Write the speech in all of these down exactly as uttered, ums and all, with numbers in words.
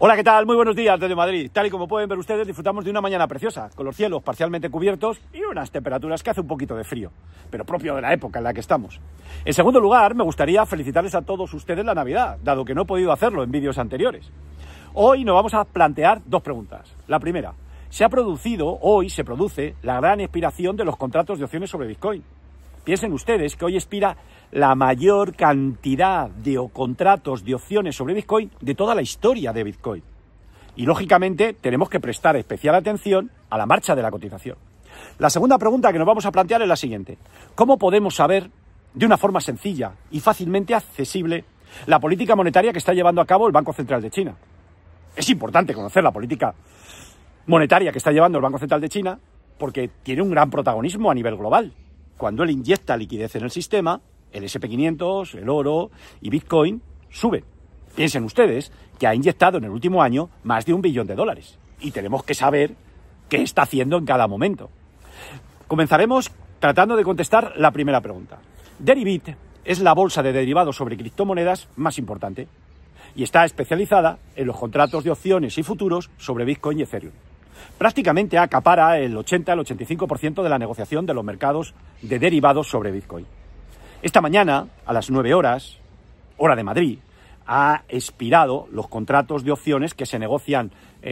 Hola, ¿qué tal? Muy buenos días desde Madrid. Tal y como pueden ver ustedes, disfrutamos de una mañana preciosa, con los cielos parcialmente cubiertos y unas temperaturas que hace un poquito de frío, pero propio de la época en la que estamos. En segundo lugar, me gustaría felicitarles a todos ustedes la Navidad, dado que no he podido hacerlo en vídeos anteriores. Hoy nos vamos a plantear dos preguntas. La primera, se ha producido, hoy se produce, la gran expiración de los contratos de opciones sobre Bitcoin. Piensen ustedes que hoy expira la mayor cantidad de contratos de opciones sobre Bitcoin de toda la historia de Bitcoin. Y, lógicamente, tenemos que prestar especial atención a la marcha de la cotización. La segunda pregunta que nos vamos a plantear es la siguiente. ¿Cómo podemos saber, de una forma sencilla y fácilmente accesible, la política monetaria que está llevando a cabo el Banco Central de China? Es importante conocer la política monetaria que está llevando el Banco Central de China porque tiene un gran protagonismo a nivel global. Cuando él inyecta liquidez en el sistema, el ese and pe quinientos, el oro y Bitcoin suben. Piensen ustedes que ha inyectado en el último año más de un billón de dólares. Y tenemos que saber qué está haciendo en cada momento. Comenzaremos tratando de contestar la primera pregunta. Deribit es la bolsa de derivados sobre criptomonedas más importante y está especializada en los contratos de opciones y futuros sobre Bitcoin y Ethereum. Prácticamente acapara el ochenta al ochenta y cinco por ciento de la negociación de los mercados de derivados sobre Bitcoin. Esta mañana, a las nueve horas, hora de Madrid, ha expirado los contratos de opciones que se negocian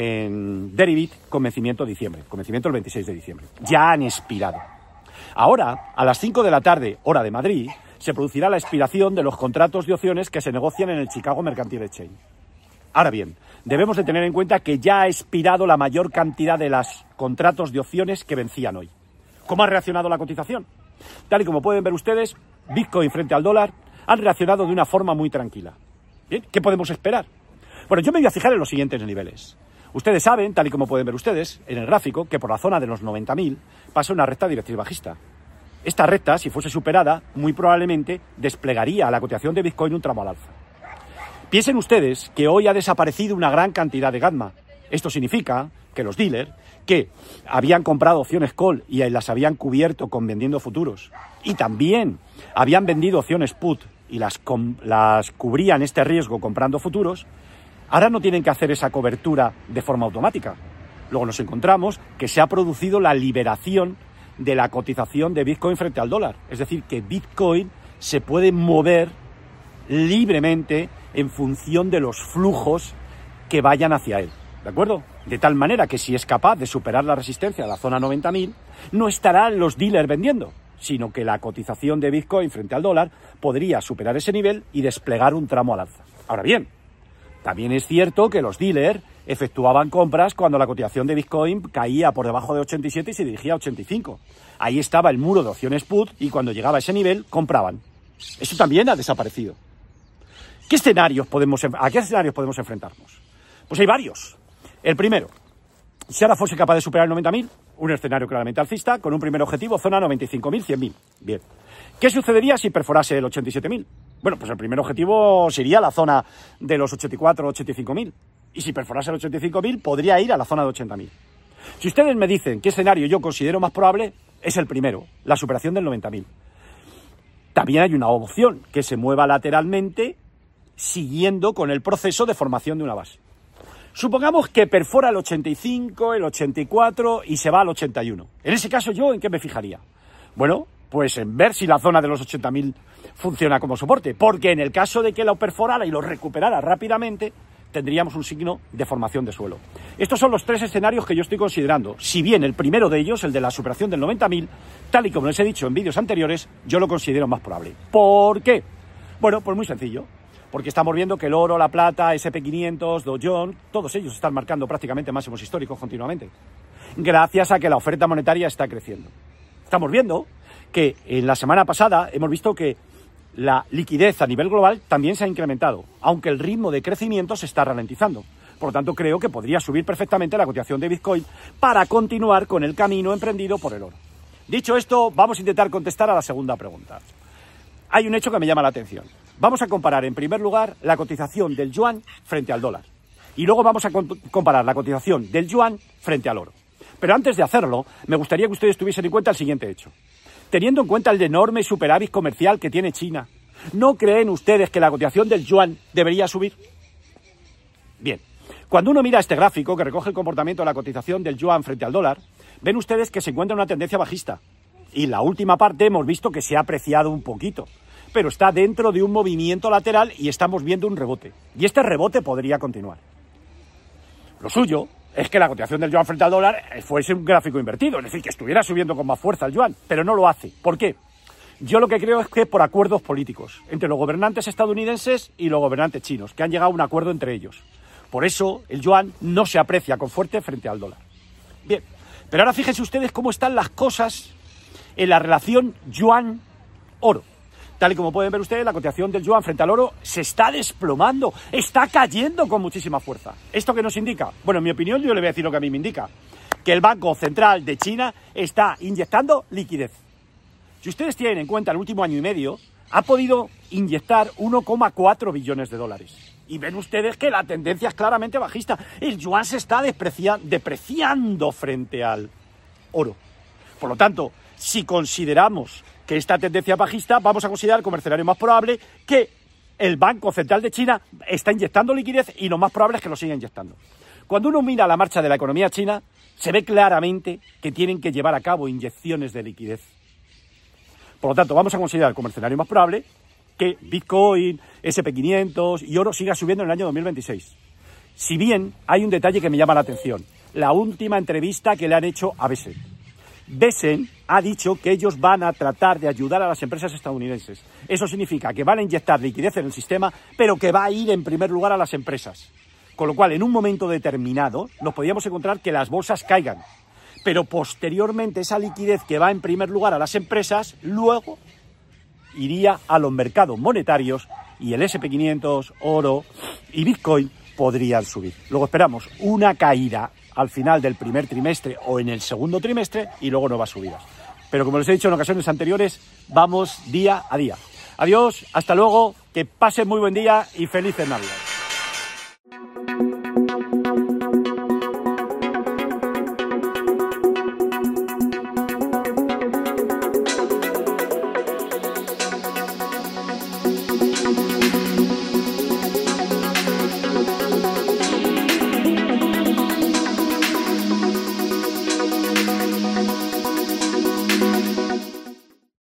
en Deribit con vencimiento de diciembre, con vencimiento el veintiséis de diciembre. Ya han expirado. Ahora, a las cinco de la tarde, hora de Madrid, se producirá la expiración de los contratos de opciones que se negocian en el Chicago Mercantile Exchange. Ahora bien, debemos de tener en cuenta que ya ha expirado la mayor cantidad de los contratos de opciones que vencían hoy. ¿Cómo ha reaccionado la cotización? Tal y como pueden ver ustedes, Bitcoin frente al dólar han reaccionado de una forma muy tranquila. Bien, ¿qué podemos esperar? Bueno, yo me voy a fijar en los siguientes niveles. Ustedes saben, tal y como pueden ver ustedes, en el gráfico, que por la zona de los noventa mil pasa una recta directriz bajista. Esta recta, si fuese superada, muy probablemente desplegaría a la cotización de Bitcoin un tramo al alza. Piensen ustedes que hoy ha desaparecido una gran cantidad de gamma. Esto significa que los dealers, que habían comprado opciones call y las habían cubierto con vendiendo futuros, y también habían vendido opciones put y las, las cubrían este riesgo comprando futuros, ahora no tienen que hacer esa cobertura de forma automática. Luego nos encontramos que se ha producido la liberación de la cotización de Bitcoin frente al dólar. Es decir, que Bitcoin se puede mover libremente en función de los flujos que vayan hacia él, ¿de acuerdo? De tal manera que si es capaz de superar la resistencia de la zona noventa mil, no estarán los dealers vendiendo, sino que la cotización de Bitcoin frente al dólar podría superar ese nivel y desplegar un tramo al alza. Ahora bien, también es cierto que los dealers efectuaban compras cuando la cotización de Bitcoin caía por debajo de ochenta y siete y se dirigía a ochenta y cinco. Ahí estaba el muro de opciones put y cuando llegaba a ese nivel compraban. Eso también ha desaparecido. ¿Qué escenarios podemos, ¿A qué escenarios podemos enfrentarnos? Pues hay varios. El primero, si ahora fuese capaz de superar el noventa mil, un escenario claramente alcista, con un primer objetivo, zona noventa y cinco mil, cien mil. Bien. ¿Qué sucedería si perforase el ochenta y siete mil? Bueno, pues el primer objetivo sería la zona de los ochenta y cuatro o ochenta y cinco mil. Y si perforase el ochenta y cinco mil, podría ir a la zona de ochenta mil. Si ustedes me dicen qué escenario yo considero más probable, es el primero, la superación del noventa mil. También hay una opción, que se mueva lateralmente siguiendo con el proceso de formación de una base. Supongamos que perfora el ochenta y cinco, el ochenta y cuatro y se va al ochenta y uno. En ese caso, ¿yo en qué me fijaría? Bueno, pues en ver si la zona de los ochenta mil funciona como soporte, porque en el caso de que lo perforara y lo recuperara rápidamente, tendríamos un signo de formación de suelo. Estos son los tres escenarios que yo estoy considerando. Si bien el primero de ellos, el de la superación del noventa mil, tal y como les he dicho en vídeos anteriores, yo lo considero más probable. ¿Por qué? Bueno, pues muy sencillo. Porque estamos viendo que el oro, la plata, ese and pe quinientos, Dow Jones, todos ellos están marcando prácticamente máximos históricos continuamente, gracias a que la oferta monetaria está creciendo. Estamos viendo que en la semana pasada hemos visto que la liquidez a nivel global también se ha incrementado, aunque el ritmo de crecimiento se está ralentizando. Por lo tanto, creo que podría subir perfectamente la cotización de Bitcoin para continuar con el camino emprendido por el oro. Dicho esto, vamos a intentar contestar a la segunda pregunta. Hay un hecho que me llama la atención. Vamos a comparar, en primer lugar, la cotización del yuan frente al dólar. Y luego vamos a comparar la cotización del yuan frente al oro. Pero antes de hacerlo, me gustaría que ustedes tuviesen en cuenta el siguiente hecho. Teniendo en cuenta el enorme superávit comercial que tiene China, ¿no creen ustedes que la cotización del yuan debería subir? Bien, Cuando uno mira este gráfico que recoge el comportamiento de la cotización del yuan frente al dólar, ven ustedes que se encuentra una tendencia bajista. Y la última parte hemos visto que se ha apreciado un poquito, pero está dentro de un movimiento lateral y estamos viendo un rebote. Y este rebote podría continuar. Lo suyo es que la cotización del yuan frente al dólar fuese un gráfico invertido, es decir, que estuviera subiendo con más fuerza el yuan, pero no lo hace. ¿Por qué? Yo lo que creo es que por acuerdos políticos entre los gobernantes estadounidenses y los gobernantes chinos, que han llegado a un acuerdo entre ellos. Por eso el yuan no se aprecia con fuerte frente al dólar. Bien, pero ahora fíjense ustedes cómo están las cosas en la relación yuan-oro. Tal y como pueden ver ustedes, la cotización del yuan frente al oro se está desplomando, está cayendo con muchísima fuerza. ¿Esto qué nos indica? Bueno, en mi opinión, yo le voy a decir lo que a mí me indica. Que el Banco Central de China está inyectando liquidez. Si ustedes tienen en cuenta el último año y medio, ha podido inyectar uno coma cuatro billones de dólares. Y ven ustedes que la tendencia es claramente bajista. El yuan se está deprecia- depreciando frente al oro. Por lo tanto, si consideramos que esta tendencia bajista, vamos a considerar como escenario más probable que el Banco Central de China está inyectando liquidez y lo más probable es que lo siga inyectando. Cuando uno mira la marcha de la economía china, se ve claramente que tienen que llevar a cabo inyecciones de liquidez. Por lo tanto, vamos a considerar como escenario más probable que Bitcoin, ese and pe quinientos y oro siga subiendo en el año dos mil veintiséis. Si bien hay un detalle que me llama la atención, la última entrevista que le han hecho a Besen. Besen ha dicho que ellos van a tratar de ayudar a las empresas estadounidenses. Eso significa que van a inyectar liquidez en el sistema, pero que va a ir en primer lugar a las empresas. Con lo cual, en un momento determinado, nos podríamos encontrar que las bolsas caigan. Pero posteriormente esa liquidez que va en primer lugar a las empresas, luego iría a los mercados monetarios y el ese and pe quinientos, oro y Bitcoin podrían subir. Luego esperamos una caída al final del primer trimestre o en el segundo trimestre y luego nuevas subidas. Pero como les he dicho en ocasiones anteriores, vamos día a día. Adiós, hasta luego, que pasen muy buen día y felices Navidades.